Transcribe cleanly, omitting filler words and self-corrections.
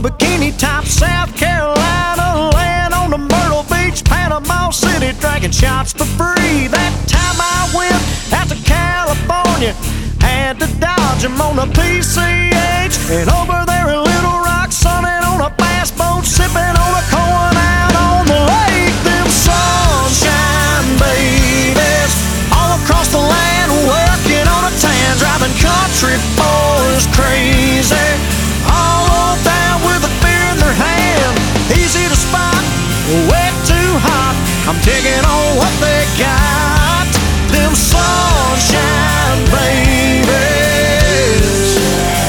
on Bikini Top, South Carolina, laying on the Myrtle Beach, Panama City, drinking shots for free. That time I went out to California, had to dodge 'em on a PCH, and over the